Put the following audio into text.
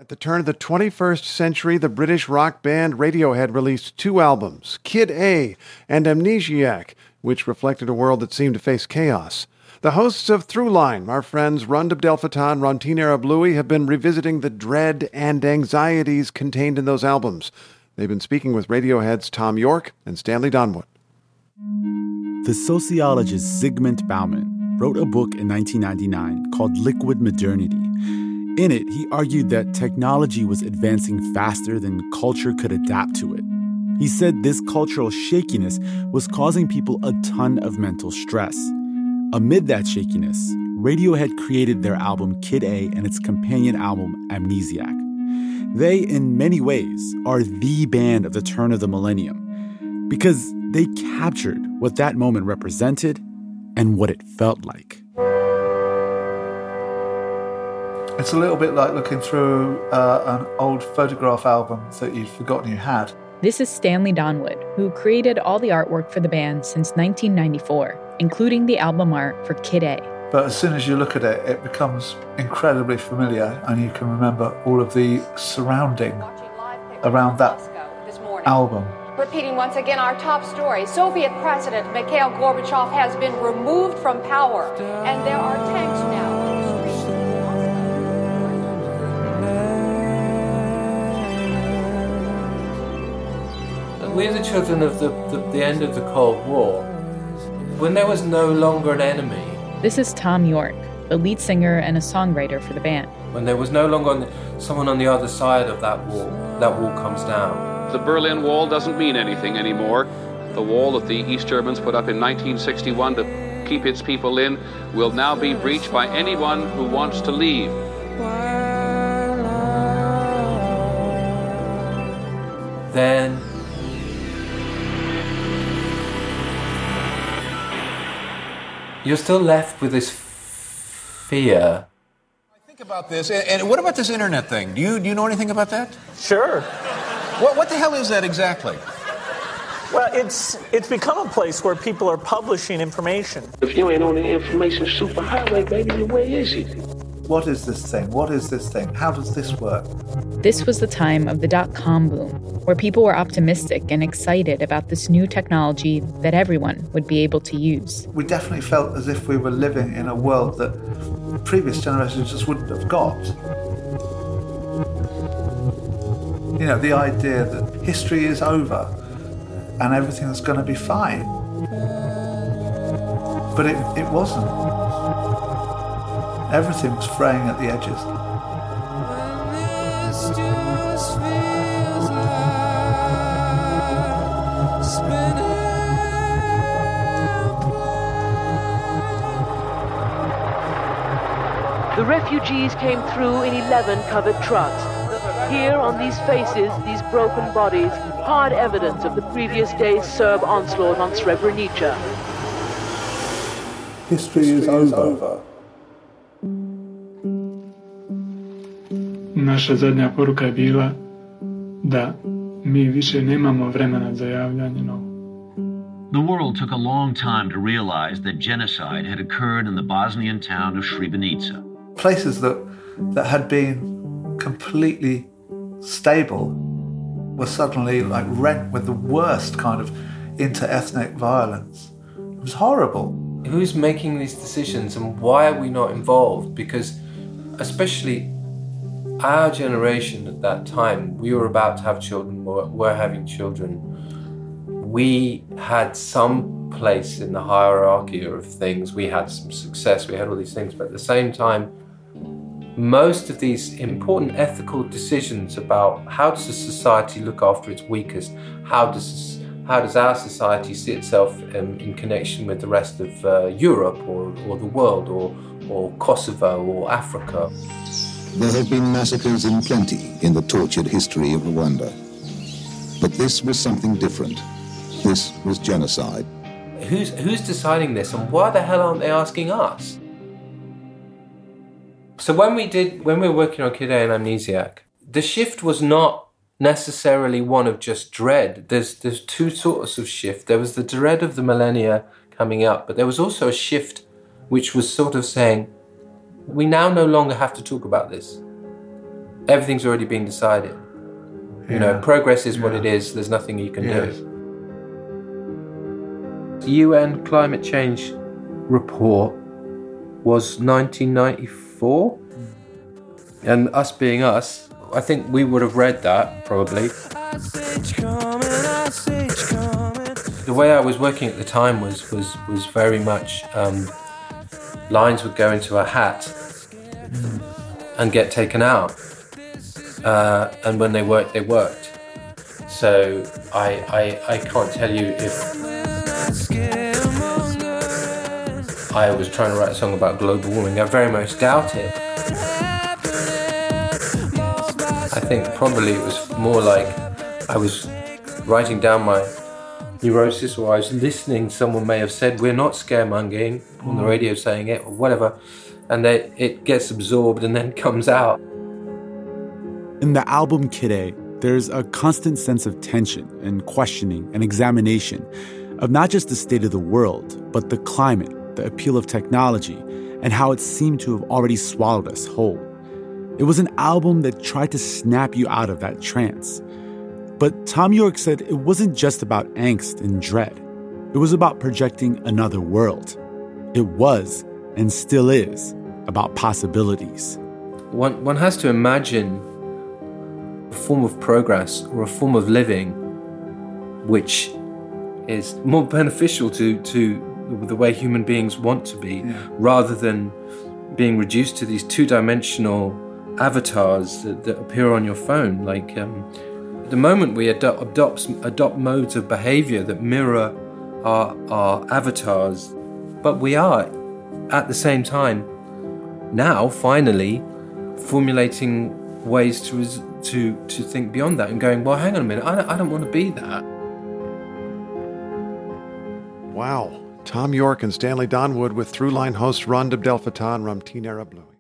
At the turn of the 21st century, the British rock band Radiohead released 2 albums, Kid A and Amnesiac, which reflected a world that seemed to face chaos. The hosts of Throughline, our friends Rund Abdelfatah and Ramtin Arablouei, have been revisiting the dread and anxieties contained in those albums. They've been speaking with Radiohead's Thom Yorke and Stanley Donwood. The sociologist Zygmunt Bauman wrote a book in 1999 called Liquid Modernity. In it, he argued that technology was advancing faster than culture could adapt to it. He said this cultural shakiness was causing people a ton of mental stress. Amid that shakiness, Radiohead created their album Kid A and its companion album Amnesiac. They, in many ways, are the band of the turn of the millennium because they captured what that moment represented and what it felt like. It's a little bit like looking through an old photograph album that you'd forgotten you had. This is Stanley Donwood, who created all the artwork for the band since 1994, including the album art for Kid A. But as soon as you look at it, it becomes incredibly familiar, and you can remember all of the surrounding around that album. Repeating once again our top story, Soviet President Mikhail Gorbachev has been removed from power, and there are tanks now. We're the children of the end of the Cold War, when there was no longer an enemy. This is Thom Yorke, the lead singer and a songwriter for the band. When there was no longer someone on the other side of that wall comes down. The Berlin Wall doesn't mean anything anymore. The wall that the East Germans put up in 1961 to keep its people in will now be breached by anyone who wants to leave. Then you're still left with this fear. Think about this, and what about this internet thing? Do you know anything about that? Sure. What the hell is that exactly? Well, it's become a place where people are publishing information. If you ain't on the information superhighway, baby, where is it? What is this thing? What is this thing? How does this work? This was the time of the dot-com boom, where people were optimistic and excited about this new technology that everyone would be able to use. We definitely felt as if we were living in a world that previous generations just wouldn't have got. You know, the idea that history is over and everything's going to be fine. But it wasn't. Everything was fraying at the edges. The refugees came through in 11 covered trucks. Here on these faces, these broken bodies, hard evidence of the previous day's Serb onslaught on Srebrenica. History is over. Naša zadnja poruka je bila da mi više nemamo vremena za javljanje novo. The world took a long time to realize that genocide had occurred in the Bosnian town of Srebrenica. Places that had been completely stable were suddenly like rent with the worst kind of inter-ethnic violence. It was horrible. Who's making these decisions and why are we not involved? Because especially our generation at that time, we were about to have children, we're having children. We had some place in the hierarchy of things. We had some success, we had all these things, but at the same time, most of these important ethical decisions about how does a society look after its weakest, how does our society see itself in connection with the rest of Europe or the world or Kosovo or Africa. There have been massacres in plenty in the tortured history of Rwanda. But this was something different. This was genocide. Who's deciding this, and why the hell aren't they asking us? So when we were working on Kid A and Amnesiac, the shift was not necessarily one of just dread. There's two sorts of shift. There was the dread of the millennia coming up, but there was also a shift which was sort of saying, we now no longer have to talk about this. everything's already been decided. You know, progress is what it is. There's nothing you can do. The UN climate change report was 1994. And us being us, I think we would have read that, probably. The way I was working at the time was very much lines would go into a hat and get taken out. And when they worked, they worked. So I can't tell you if I was trying to write a song about global warming. I very much doubt it. I think probably it was more like I was writing down my neurosis, or I was listening. Someone may have said, we're not scaremongering, on the radio saying it, or whatever. And it gets absorbed and then comes out. In the album Kid A, there's a constant sense of tension and questioning and examination of not just the state of the world, but the climate, the appeal of technology, and how it seemed to have already swallowed us whole. It was an album that tried to snap you out of that trance. But Thom Yorke said it wasn't just about angst and dread. It was about projecting another world. It was, and still is, about possibilities. One has to imagine a form of progress or a form of living which is more beneficial to the way human beings want to be, rather than being reduced to these two-dimensional avatars that appear on your phone. Like at the moment we adopt modes of behavior that mirror our avatars, but we are at the same time now finally formulating ways to think beyond that and going, well, hang on a minute, I don't want to be that. Wow. Thom Yorke and Stanley Donwood with Throughline hosts Ron Abdel Fattah and Ramtin Arablouei.